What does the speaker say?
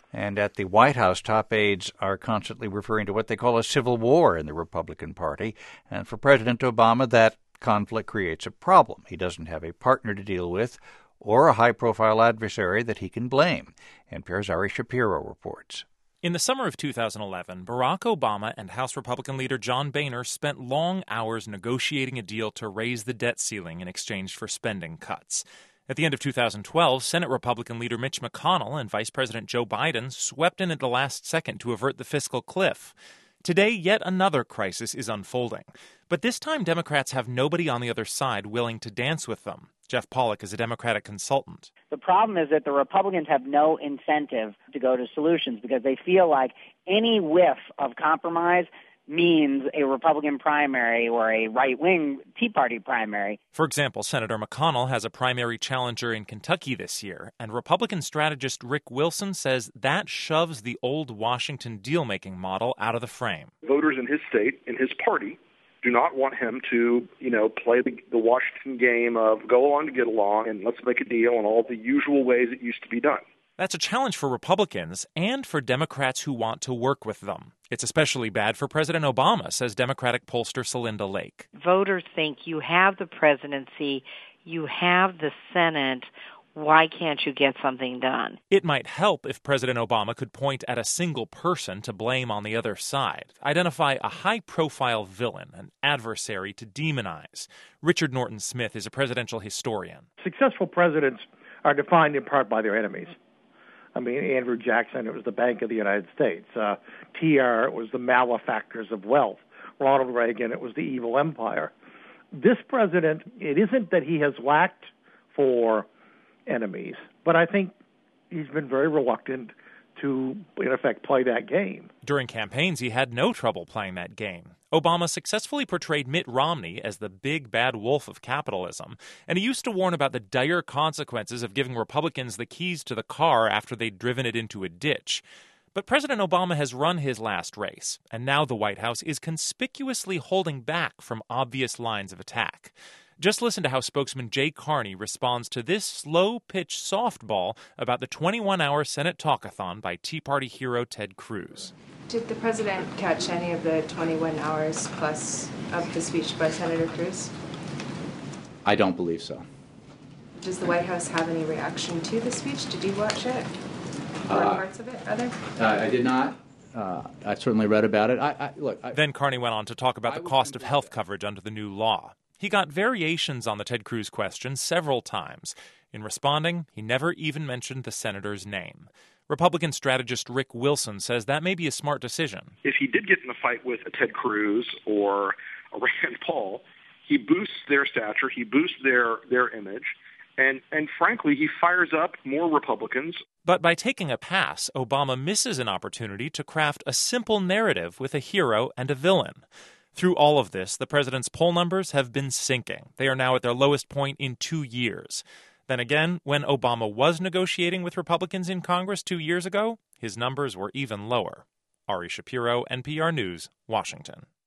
And at the White House, top aides are constantly referring to what they call a civil war in the Republican Party. And for President Obama, that conflict creates a problem. He doesn't have a partner to deal with or a high-profile adversary that he can blame. NPR's Ari Shapiro reports. In the summer of 2011, Barack Obama and House Republican leader John Boehner spent long hours negotiating a deal to raise the debt ceiling in exchange for spending cuts. At the end of 2012, Senate Republican leader Mitch McConnell and Vice President Joe Biden swept in at the last second to avert the fiscal cliff. Today, yet another crisis is unfolding. But this time, Democrats have nobody on the other side willing to dance with them. Jeff Pollack is a Democratic consultant. The problem is that the Republicans have no incentive to go to solutions because they feel like any whiff of compromise means a Republican primary or a right-wing Tea Party primary. For example, Senator McConnell has a primary challenger in Kentucky this year, and Republican strategist Rick Wilson says that shoves the old Washington deal-making model out of the frame. Voters in his state, in his party, do not want him to, play the Washington game of go along to get along and let's make a deal in all the usual ways it used to be done. That's a challenge for Republicans and for Democrats who want to work with them. It's especially bad for President Obama, says Democratic pollster Celinda Lake. Voters think you have the presidency, you have the Senate. Why can't you get something done? It might help if President Obama could point at a single person to blame on the other side, identify a high-profile villain, an adversary to demonize. Richard Norton Smith is a presidential historian. Successful presidents are defined in part by their enemies. I mean, Andrew Jackson, it was the Bank of the United States. TR, it was the malefactors of wealth. Ronald Reagan, it was the evil empire. This president, it isn't that he has lacked for enemies, but I think he's been very reluctant to, in effect, play that game. During campaigns, he had no trouble playing that game. Obama successfully portrayed Mitt Romney as the big bad wolf of capitalism, and he used to warn about the dire consequences of giving Republicans the keys to the car after they'd driven it into a ditch. But President Obama has run his last race, and now the White House is conspicuously holding back from obvious lines of attack. Just listen to how spokesman Jay Carney responds to this slow-pitch softball about the 21-hour Senate talkathon by Tea Party hero Ted Cruz. Did the president catch any of the 21 hours plus of the speech by Senator Cruz? I don't believe so. Does the White House have any reaction to the speech? Did you watch it? Or parts of it, rather? I did not. I certainly read about it. Then Carney went on to talk about the cost of health coverage under the new law. He got variations on the Ted Cruz question several times. In responding, he never even mentioned the senator's name. Republican strategist Rick Wilson says that may be a smart decision. If he did get in a fight with a Ted Cruz or a Rand Paul, he boosts their stature, he boosts their image, and frankly, he fires up more Republicans. But by taking a pass, Obama misses an opportunity to craft a simple narrative with a hero and a villain. Through all of this, the president's poll numbers have been sinking. They are now at their lowest point in 2 years. Then again, when Obama was negotiating with Republicans in Congress 2 years ago, his numbers were even lower. Ari Shapiro, NPR News, Washington.